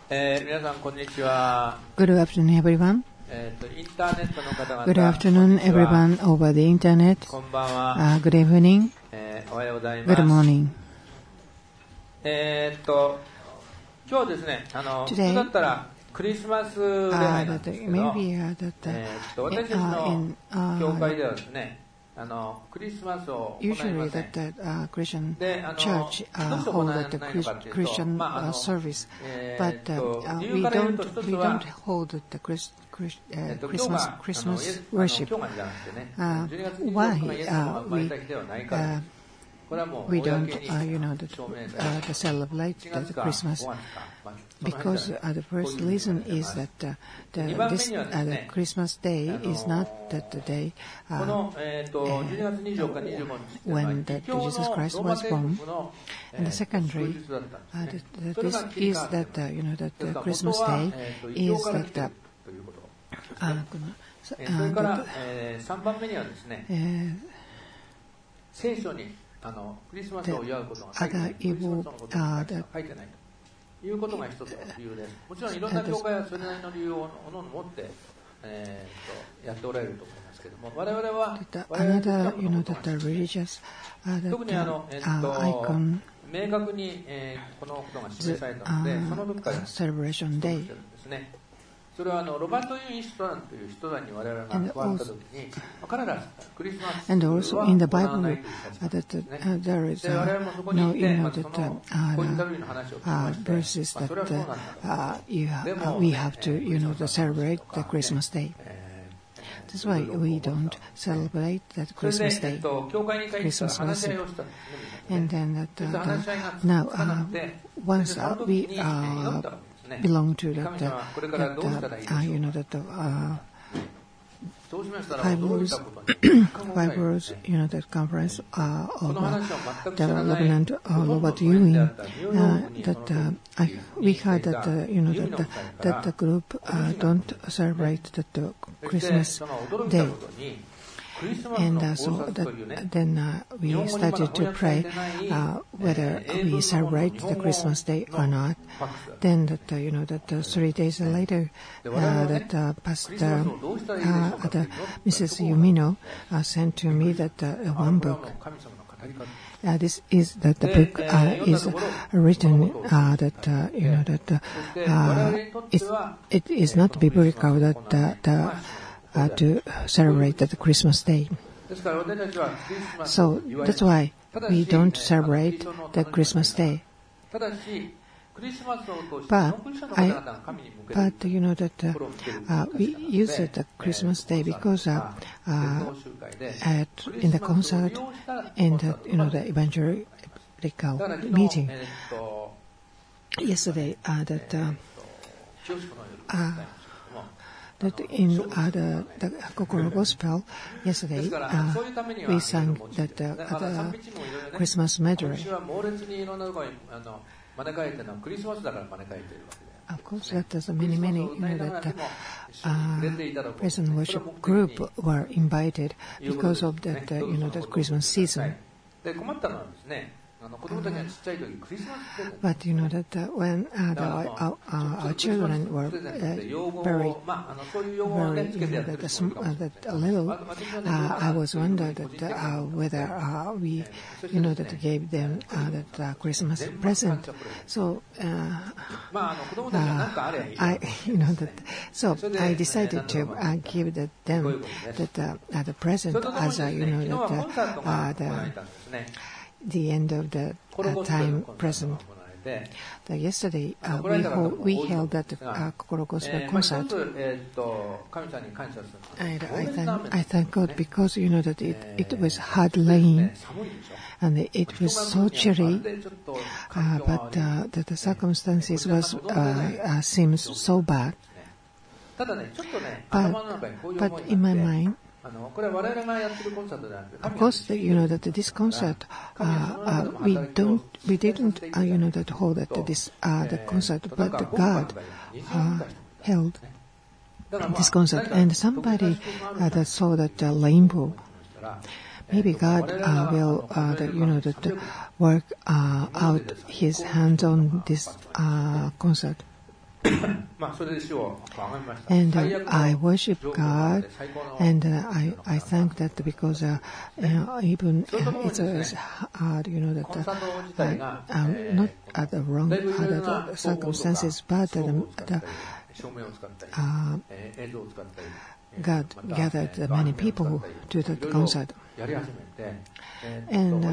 皆さんこんにちは。 Good afternoon, everyone. インターネットの方々、 Good afternoon, everyone over the internet. こんばんは。 Good evening. おはようございます。 Good morning. 今日ですね、普通だったらクリスマス礼拝なんですけど、私たちの教会ではですね、クリスマスを行いません。 Usually that Christian church hold the Christian service, but we don't hold the Christmas worship. Why we don't celebrate the Christmas? Because the first reason is that this Christmas day is not that the day when Jesus Christ was born. And the secondary, this is that that the Christmas day is that それから3番目にはですね、聖書にクリスマスを祝うことが書いてない、クリスマスのことが書いてないということが一つの理由です。もちろんいろんな教会はそれなりの理由をおのおの持って、やっておられると思いますけれども、我々は特に明確に、このことが示されたので、その時からcelebration dayですね。それはロバート・ユン・イストランという人団に我々が加わったときに、彼らクリスマス and also in the Bible that there is no verses that we have to celebrate the Christmas day. That's why we don't celebrate that Christmas day, Christmas worship. And then now once we belong to that five rules, that conference of development Robert Ewing, that we heard that that the group don't celebrate the Christmas day. And so then we started to pray whether we celebrate the Christmas day or not. Then that 3 days later, that Pastor Mrs. Yumino sent to me that one book. This is that the book is written that it is not biblical that to celebrate the Christmas day. So that's why we don't celebrate the Christmas day. But we use the Christmas day because in the concert and the evangelical meeting yesterday that in the Kokoro Gospel yesterday we sang that the Christmas medley. Of course, that there's many that present worship group were invited because of that that Christmas season. But that when our children were very little, I was wondering that whether we that gave them that Christmas present. So I decided to give them that the present as the end of the time present. Yesterday we held that Kokoro Gospel concert, and I thank God because that it was hard rain and it was so chilly, but the circumstances was seems so bad. But in my mind, of course, that this concert, we didn't, that hold this the concert, but God held this concert, and somebody that saw that rainbow. Maybe God will, work out His hands on this concert. And I worship God, and I thank that because even it was hard, that not at the wrong circumstances, but God gathered many people to the concert, and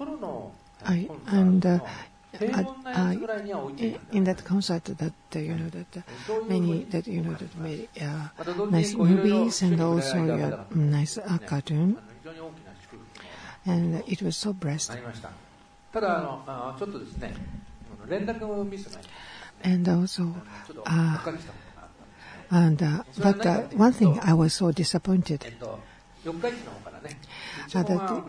in that concert that many that made nice movies and also nice cartoon, and it was so blessed. And also but one thing I was so disappointed that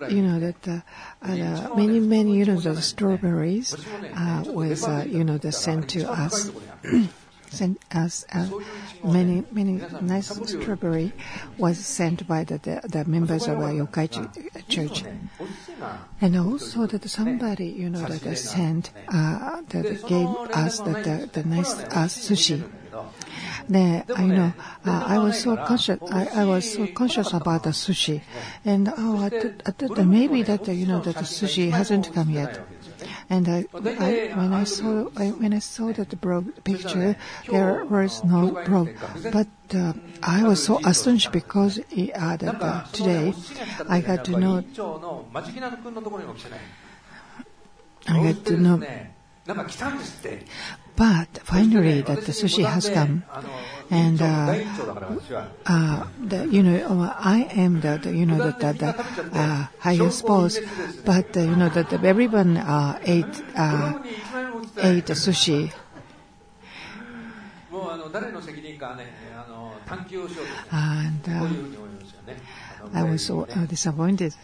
many the strawberries was sent to us. Sent us many nice strawberry was sent by the members of our Yokai church, and also that somebody that sent that gave us the nice sushi. I was so conscious. I was so conscious about the sushi, and I thought that maybe that that the sushi hasn't come yet. And when I saw that picture, there was no blog. But I was so astonished because that today I got to know. But finally, that the sushi has come, and I am the highest boss, but that everyone ate sushi. And I was so disappointed.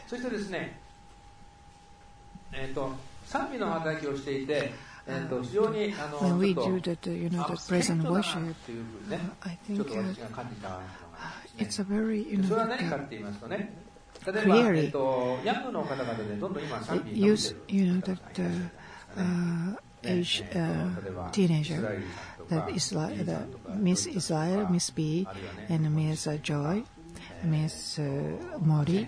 When we do that, the praise and worship, I think it's a very, clearly use, that age teenager, that Miss Israel, Miss B, and Miss Joy, Miss Mori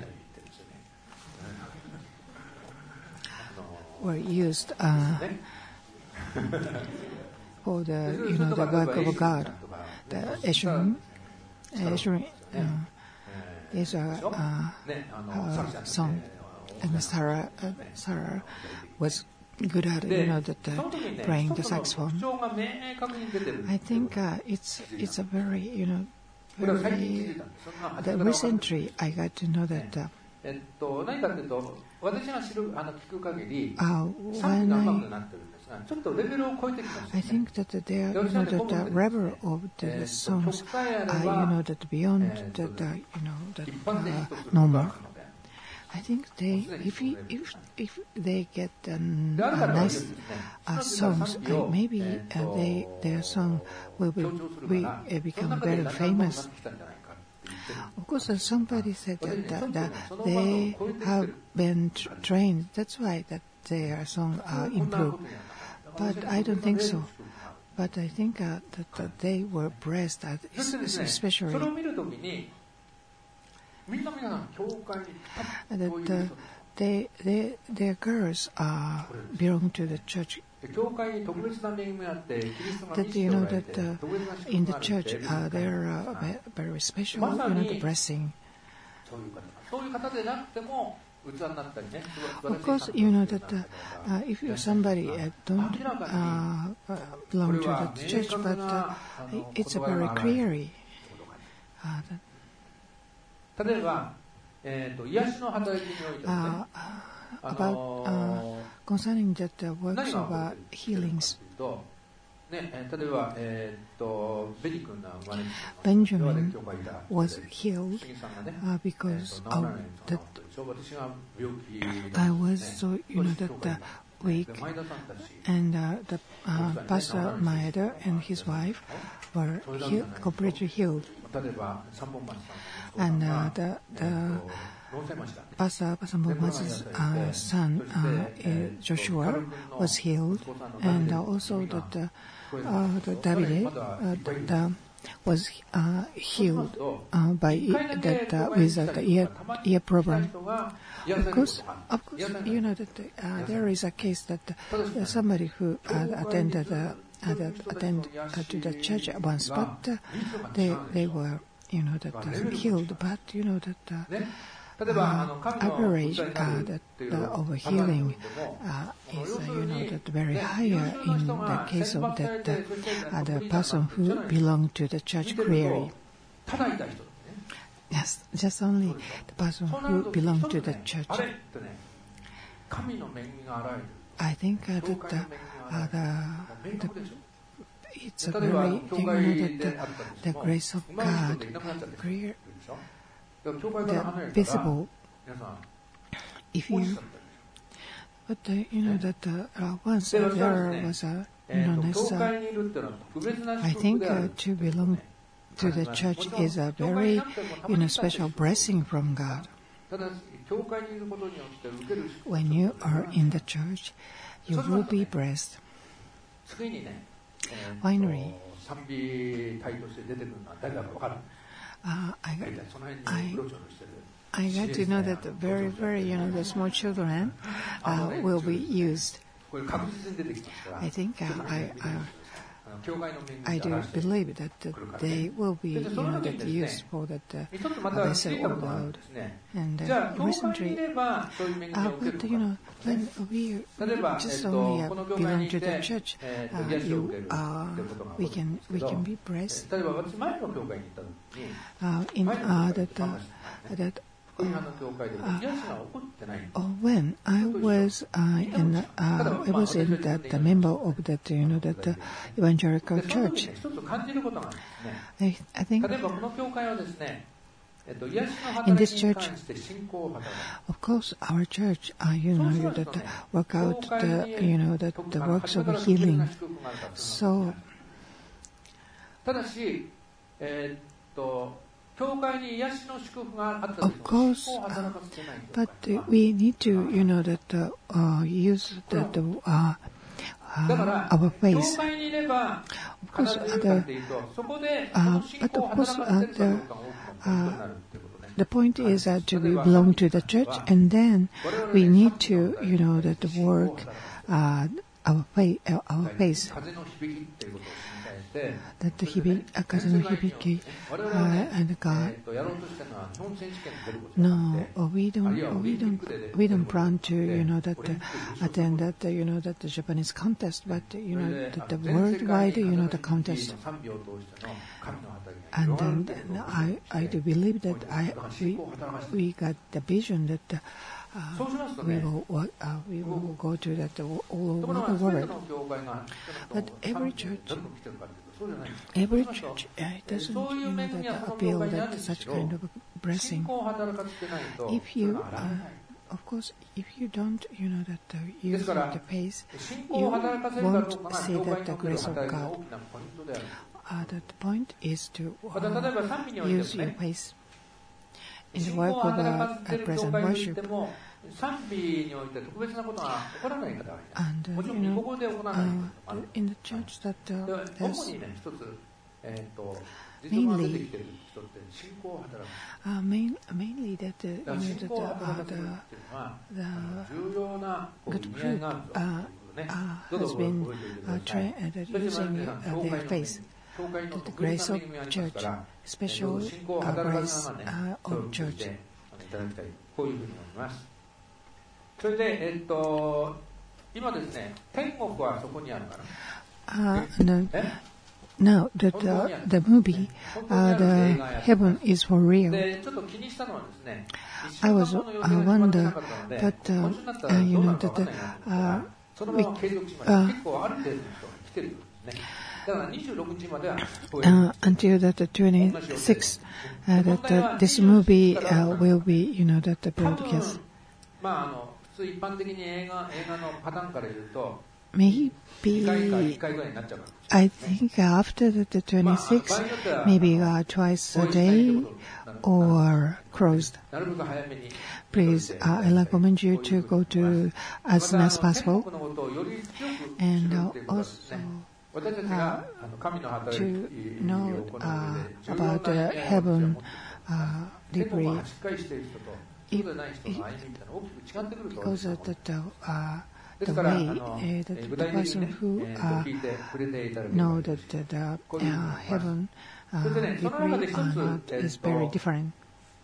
were used for the the work of God. The Esherim is a song, and Sarah was good at playing the saxophone. I think it's a very recently I got to know that. I think that the level of the songs are beyond normal. I think if they get nice songs, maybe their song will become very famous. Of course, somebody said that they have been trained. That's why that their song improved. But I don't think so. But I think that they were blessed, especially that their girls belong to the church. That that in the church there are very special the blessing. Of course, that if somebody don't belong to the church, but it's very clearly. About concerning that works of healings. Benjamin was healed because of that. I was so that weak, and the Pastor Maeda and his wife were completely healed, and the Pastor Boma's son Joshua was healed, and also that Davide was healed by that with the ear problem. Of course, you know that there is a case that somebody who attended to the church once, but they were, you know, that healed. But you know that average of healing is, you know, that very higher in the case of that the person who belonged to the church clearly. Yes, just only the person who belonged to the church. I think that it's a very, you know, that the grace of God, clear, the visible. If you, but you know that once there was a, you know, I think to belong to the church is a very, you know, special blessing from God. When you are in the church, you will be blessed. Finally, I got to know that very, very, you know, the small children will be used. I think I do believe that they will be, you know, that used for that vessel of the Lord. And recently, but you know, when we just only belong to the church, we can be blessed. In that. When I was in that member of that, you know, that evangelical church, I think in this church, of course, our church, you know, that work out the, you know, that the works of healing. So. Of course, but we need to, you know, that use that our faith. Of course, but of course, the point is that we belong to the church, and then we need to, you know, that work our faith. That the hibiki and God. No, we don't plan to, you know, that attend that, you know, that the Japanese contest, but you know that the worldwide, you know, the contest. And then I do believe that we got the vision that. We will go to that all over the world. But every church doesn't, you know, that appeal that such kind of blessing. If you, of course, if you don't, you know, that use the faith, you won't see that the grace of God. The point is to use your faith. In the work of present worship, and you know, in the church that there's mainly that you know the good fruit has been using their faith. The grace of church, special grace of church. それで、今ですね、天国はそこにあるから。 Now that the movie, the heaven is for real. I was wonder, but you know that until that the 26th, that this movie will be, you know, that the broadcast. Maybe I think after the 26th, maybe twice a day or closed. Please, I recommend you to go to as soon as possible. And also, to know about heaven deeply, because of the way that the person who know that the heaven deeply or not is very different.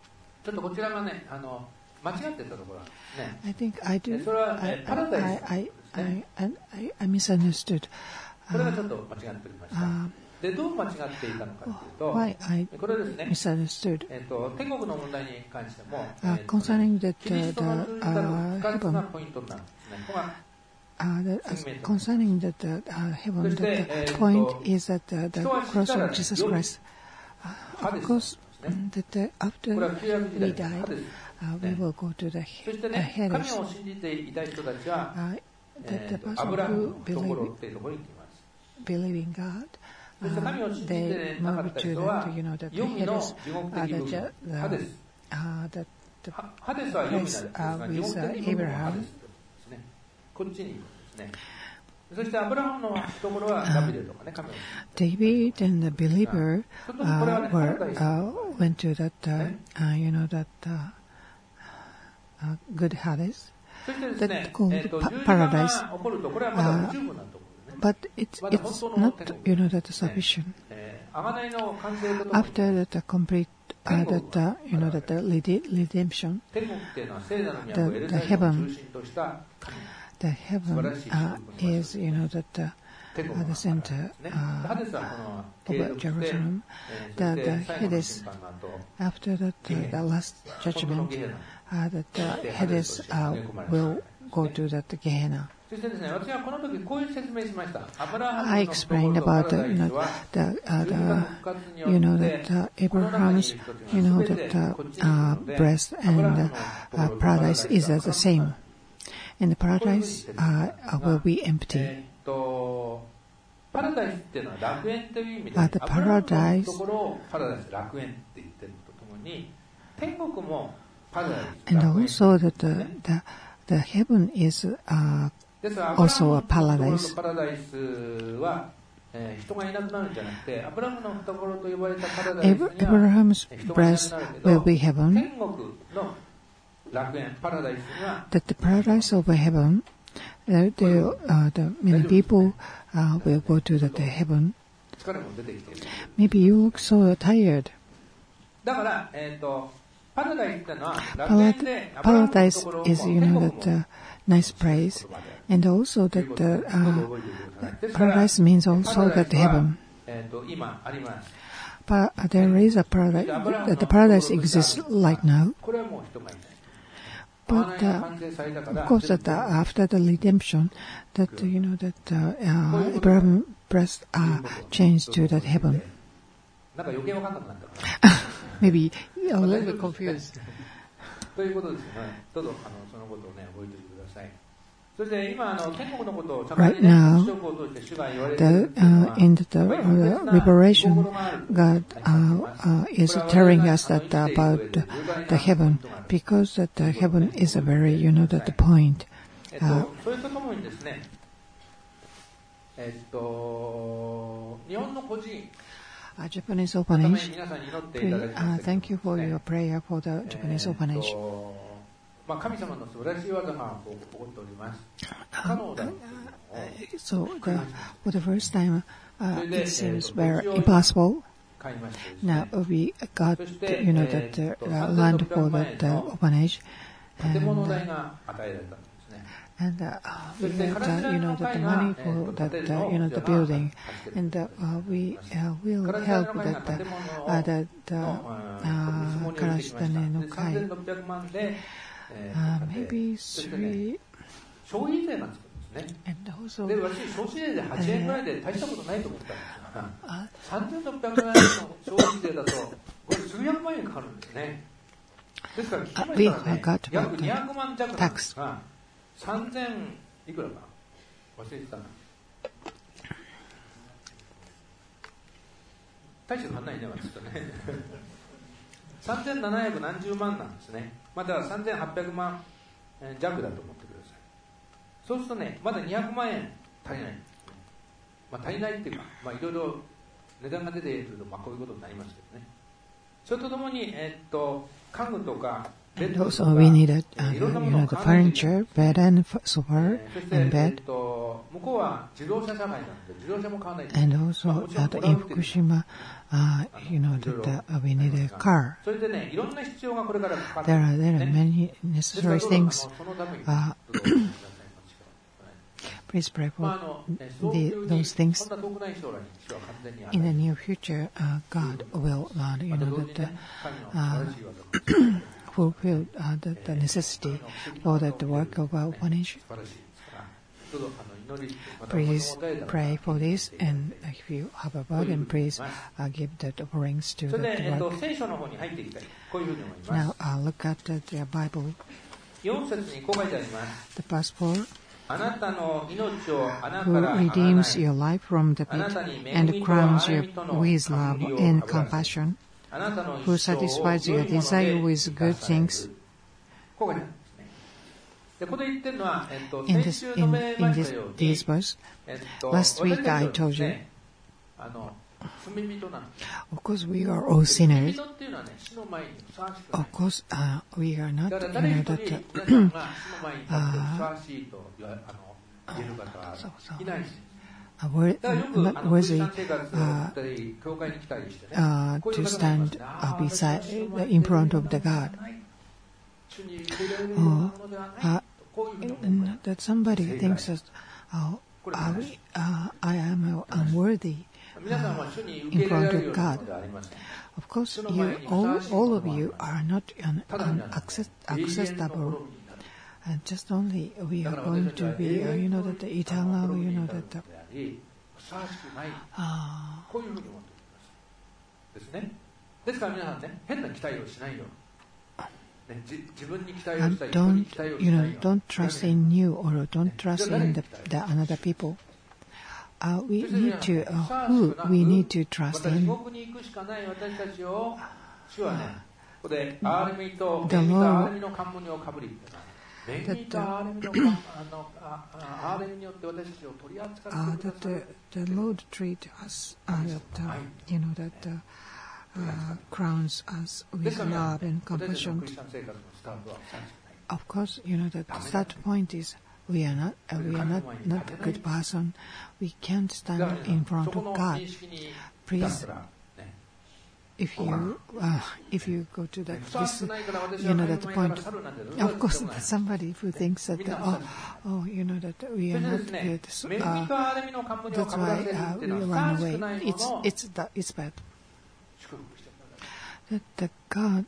I think I do. I misunderstood. Why I misunderstood concerning that the heaven. Concerning that heaven, the point is that the cross of Jesus Christ. Of course, that after we died, we will go to the Hades. That the person who believe in God, they move to that, that the Hades, the place with Abraham. David and the believer went to that, good Hades, that's called paradise. But it's not, that sufficient. After that complete, that redemption, the heaven is, that the center of Jerusalem. The Hades, after that, the last judgment, that the Hades will go to that Gehenna. I explained about that Abraham's, that breast and paradise is the same, and the paradise will be empty. The paradise, and also that the heaven is also a paradise. Abraham's breast will be heaven. That the paradise of heaven, the many people will go to the heaven. Maybe you look so tired. Paradise is, that nice place, and also that paradise means also that heaven. There is a paradise. The paradise exists right now. But of course, that after the redemption, that that Abraham's breast changed to that heaven. Maybe a little bit confused. Right now, in the Revelation, God is telling us that about the heaven, because that the heaven is a very, that the point. Japanese orphanage. Thank you for your prayer for the Japanese orphanage. So for the first time, it seems very impossible. Now we got, that land for that orphanage, and we got, that the money for that, the building, and we will help that Karashitane no Kai. Maybe 3. And also, で、私、消費税で8円ぐらいで大したことないと思ったんですが、3600円の消費税だと、これ数百万円かかるんですね。ですから、聞きましたらね、約200万弱なんですが、3000いくらかな忘れてたな。大して足んないね、私とね。3700何十万なんですね。また3800万弱だと思ってください。そうするとね、まだ200万円足りないんですね。 足りないっていうか、いろいろ値段が出ていると、こういうことになりますけどね。それとともに、家具とか、 And also we need the furniture, bed and sofa and bed. And also in Fukushima, that we need a car. There are many necessary things. Please pray for those things. In the near future, God will, fulfill the necessity for the work of our orphanage. Please pray for this, and if you have a burden, please give the offerings to the work. Now look at the Bible. The passport. Who redeems your life from the pit and crowns you with love and compassion, who satisfies your desire with good things. In this verse, last week I told you, of course we are all sinners. Of course we are not, worthy to stand beside, in front of the God. That somebody thinks that I am unworthy in front of God. Of course, all of you are not acceptable. And just only we are going to be, that the eternal, that the, don't trust in you or don't trust in the another people. We need to, who we need to trust in. The Lord, the Lord treats us, crowns us with love and compassion. Of course, that point is we are not a good person. We can't stand in front of God. Please, if you go to that point, of course, somebody who thinks that that we are not good, that's why we run away. It's bad. That God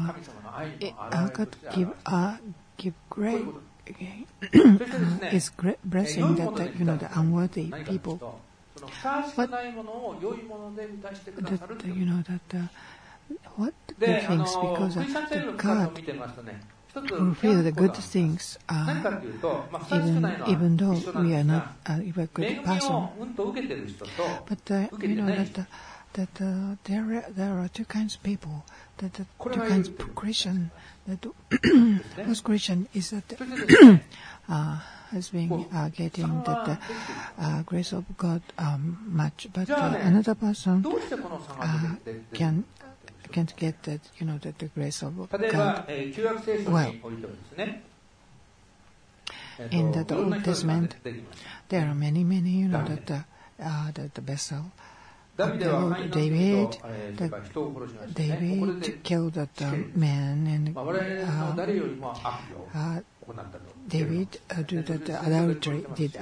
give great is great blessing that the unworthy people. But what good things, because the God fulfill the good things, even though we are not a good person. But there are two kinds of people. Two kinds of Christian. First Christian is that has been getting the grace of God much, but another person can't get that the grace of God. Well, in the Old Testament, there are many the vessel. David killed that man, and David did adultery,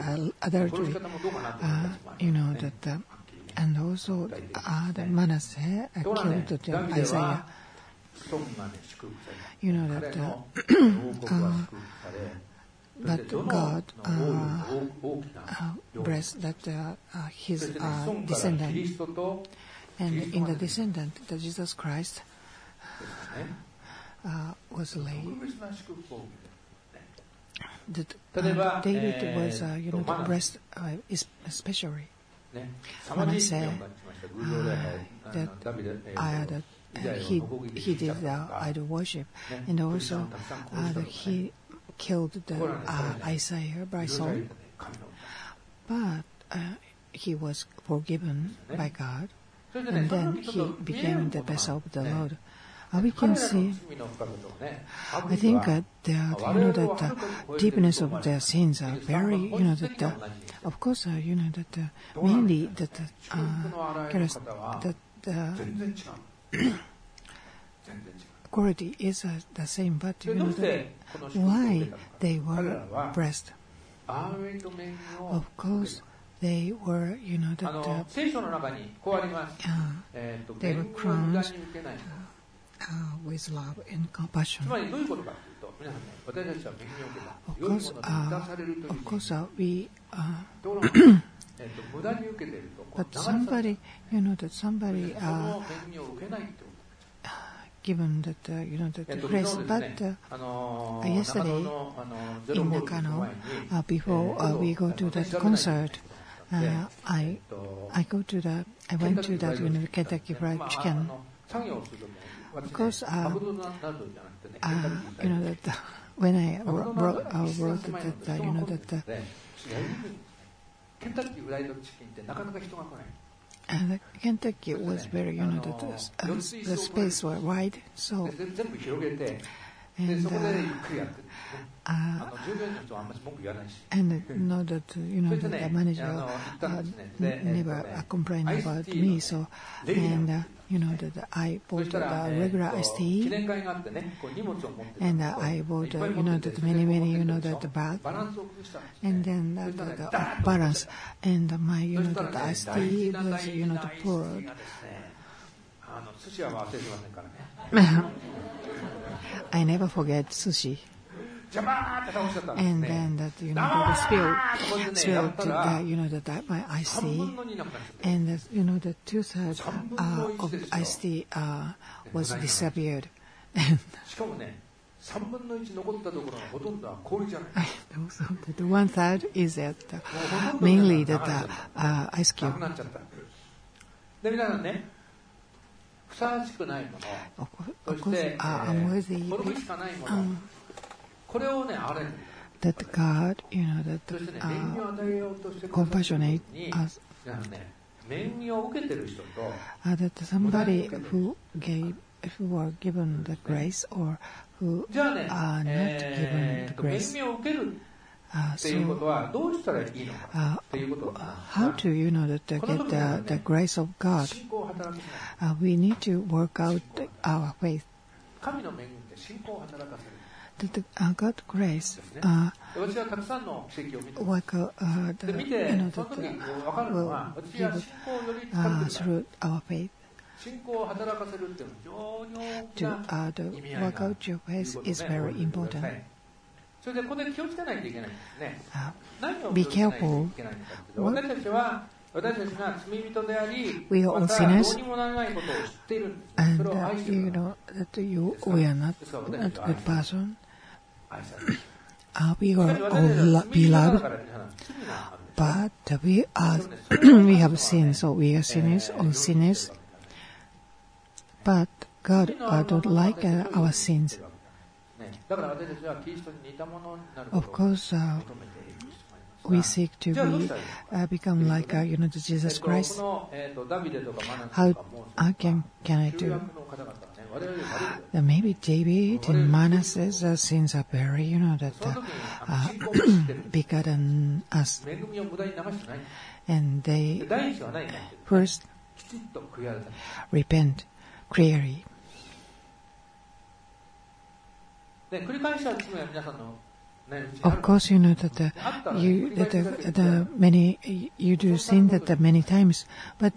and also the Manasseh killed Isaiah. But God blessed that his descendant, and in the descendant, that Jesus Christ was laid. David was blessed especially. Manasseh that he did idol worship, and also he killed the Isaiah by sword. But he was forgiven by God, and then he became the vessel of the Lord. We can see, I think that the deepness of their sins are very, of course, that mainly that quality is the same, but why they were blessed? Of course, they were, they were crowned with love and compassion. Of course, we. But somebody, given that, the grace. But yesterday in Nakano, before we go to that concert, I went to that Kentucky Fried Chicken. Because that when I wrote that Kentucky was very the space was wide, so and know that the manager never complained about me, so and that I bought the regular iced tea, and I bought that many that bag, and then the balance, and my the iced tea was the poured. I never forget sushi. And then that the spilled my iced tea, and the 2/3 of iced tea was disappeared. So the 1/3 is mainly that ice cube. Of course, unworthy. That God, that compassionate us. That somebody who are given the grace or who are not given the grace. How to get the grace of God? We need to work out our faith. That God's grace work will give through our faith. To work out your faith is very important. Be careful. We are all sinners, and that we are not a good person. We are all beloved, but we have sinned, so we are sinners, all sinners. But God don't like our sins. Of course, we seek to become like Jesus Christ. How can I do? Maybe David and Manasseh's sins are very, bigger than us. And they first repent clearly. Of course, that you do sin that many times, but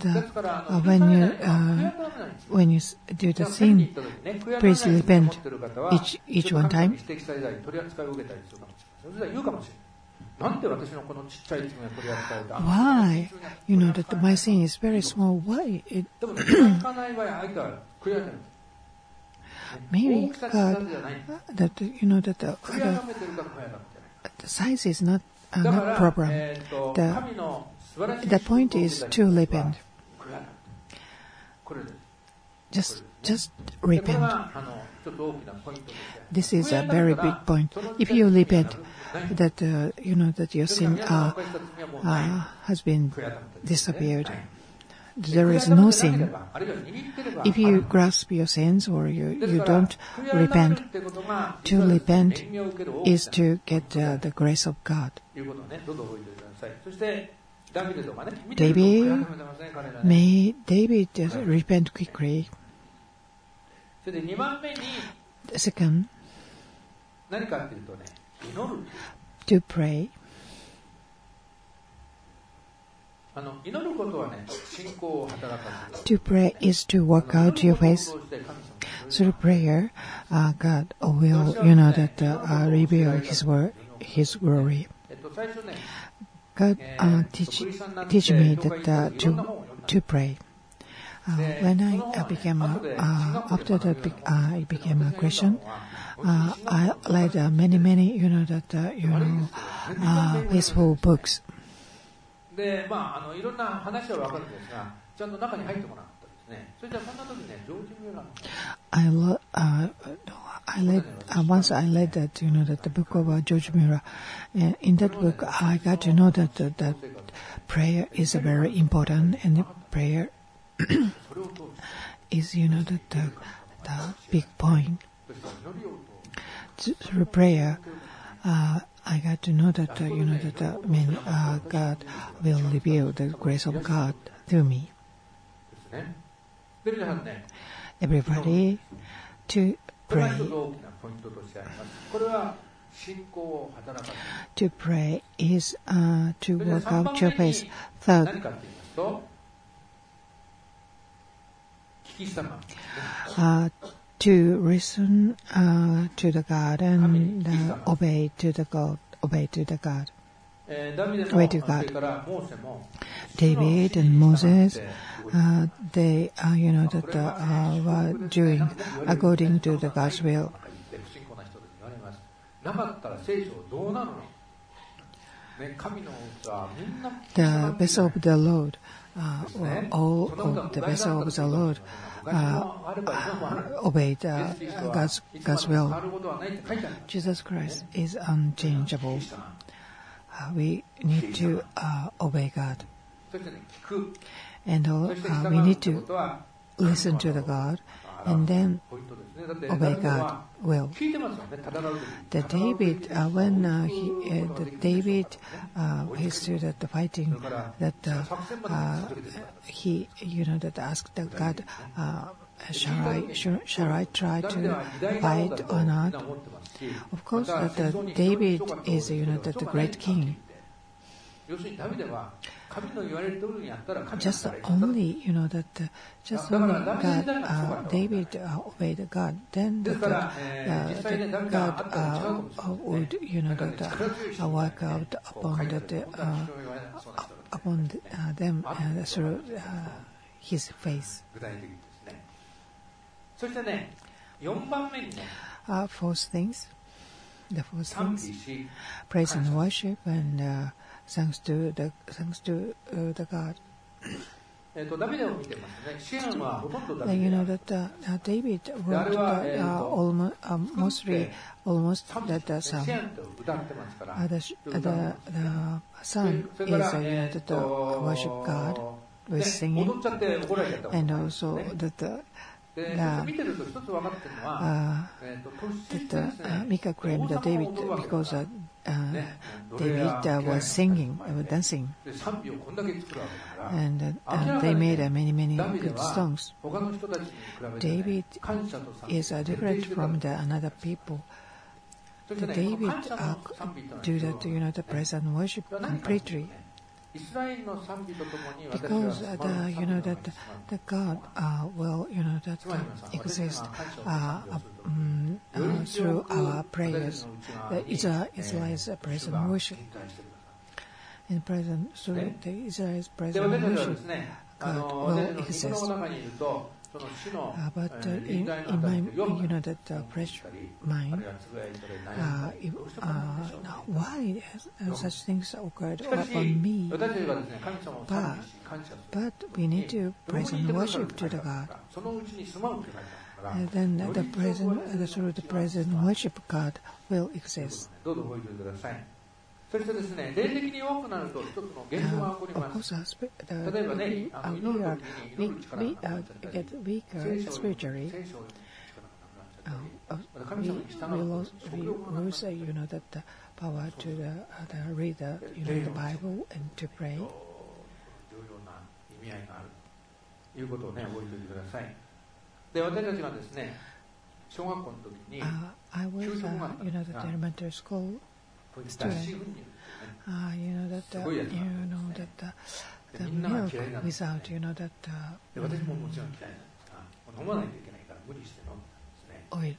when you do the sin, please repent each one time. Why? That my sin is very small. Why? Maybe God, that the size is not problem. The point is to repent. just repent. This is a very big point. If you repent, that that your sin has been disappeared. There is no sin. If you grasp your sins or you don't repent, to repent is to get the grace of God. David repent quickly. Second, to pray. To pray is to work out your faith. Through prayer, God will, reveal His glory. God teach me that to pray. When I became after that I became a Christian, I read many faithful books. I read that that the book of George Mueller. In that book, I got to know that prayer is very important, and prayer is the big point. Through prayer, I got to know that God will reveal the grace of God through me. Everybody to pray. To pray is to work out your faith. Third, to listen to the God and obey to God. David and Moses, they were doing according to the God's will. The vessel of the Lord, all of the vessel of the Lord obeyed God's will. Jesus Christ is unchangeable. We need to obey God. And we need to listen to the God and then obey God will. The David, when he stood at the fighting, that he asked God, shall I try to fight or not? Of course, that David is the great king. Just only God, David obeyed God. Then God would work out upon them through His face. Fourth things, praise and worship and thanks to the God. David wrote almost that psalm. The psalm is to worship God with singing, and also that Micah claimed that David, because David was singing, dancing, and they made many good songs. David is different from the another people. David do that, the praise and worship completely. Because the God will exist through our prayers. Israel's praise and worship. In present, through the Israel's praise and worship, God will exist. But in my, that fresh mind, why such things occurred upon me? But we need to praise and worship to the God. And then through the praise and worship, God will exist. Of course, we get weaker spiritually. We lose, that the power to read the Bible and to pray. I was, the elementary school student. The milk without, oil.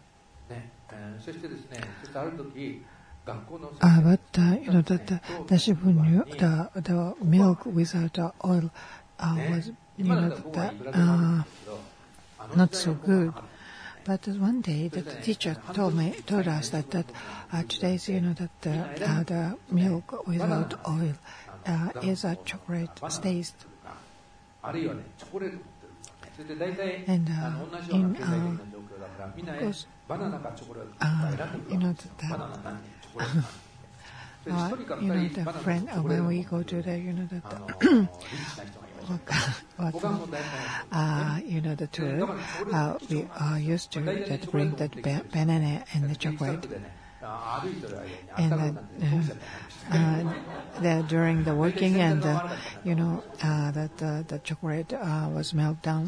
But the milk without oil was, not so good. But one day, the teacher told us that today's, the milk without oil is a chocolate taste. And of course, the friend, when we go to the, the tour, we used to bring that banana and the chocolate. And during the working and the chocolate was melted down.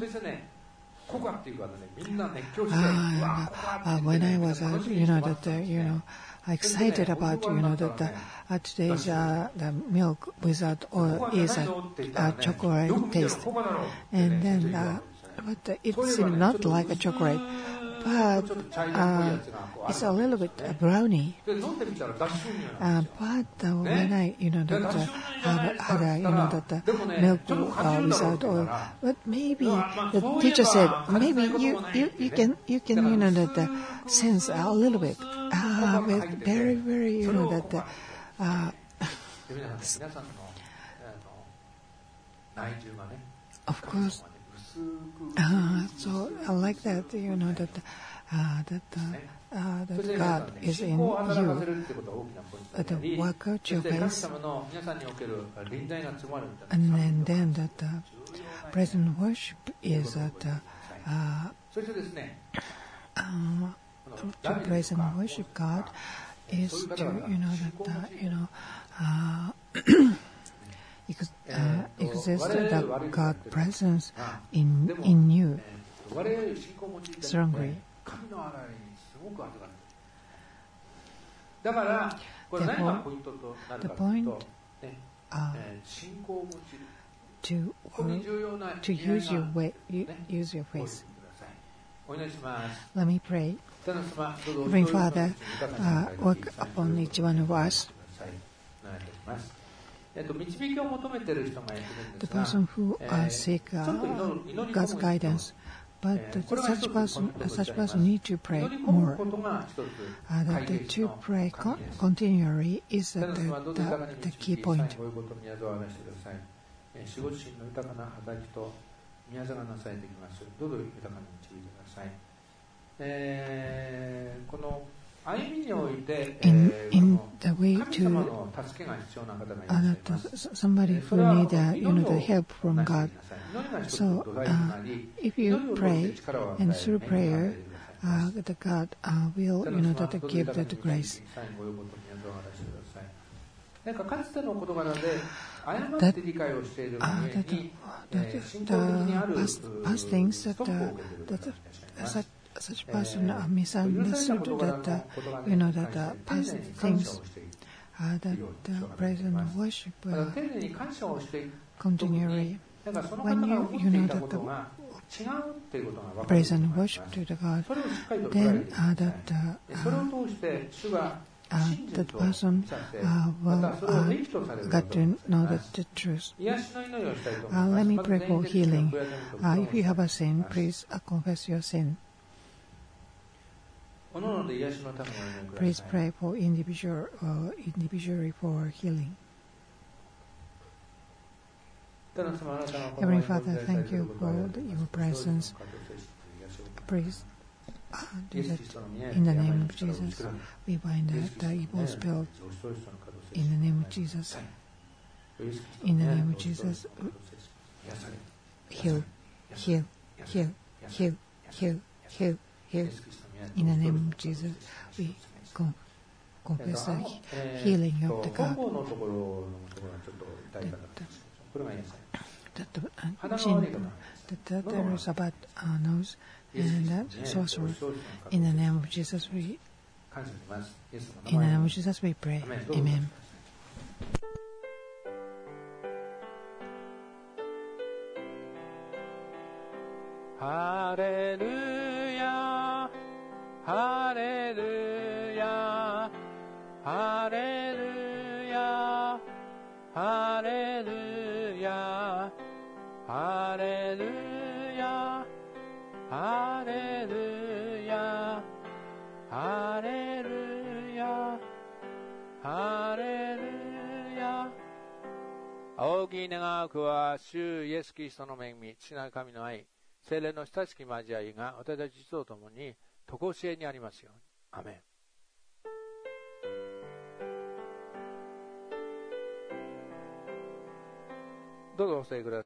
When I was excited about that today's the milk without oil is a chocolate taste, and then but it seemed not like a chocolate, but it's a little bit brownie. But when I had that milk without oil, but maybe the teacher said maybe you can that sense a little bit with very very that. Of course. So I like that, that God is in you. The work out your face, and then that present worship is that to praise and worship God is to exists the God presence in you strongly. Therefore, the point to use your face. Let me pray. Heavenly Father, work upon each one of us. The person who seek God's guidance, but such person need to pray more. That to pray continually is the key point. In the way to somebody who need the help from God. So if you pray and through prayer, the God will give that grace. The past things that such person misunderstood that past things that the present worship continually. When you that the present worship to the God, then that person will get to know the truth. Let me pray for healing. If you have a sin, please confess your sin. Please pray for individually for healing. Heavenly Father, thank you for your presence. Please do that in the name of Jesus. We bind the evil spirit in the name of Jesus. In the name of Jesus, heal, heal, heal, heal, heal, heal, heal. In the name of Jesus, we confess the healing of the God. That there is a bad nose and that sorcerer. In the name of Jesus, we pray. Amen. Hallelujah, Hallelujah, Hallelujah, Hallelujah, Hallelujah, Hallelujah, Hallelujah, Hallelujah. 仰ぎ願うくは主イエス・キリストの恵み、父なる神の愛、聖霊の親しき交わりが私たちと共に常しえにありますように。アメン。どうぞお座りください。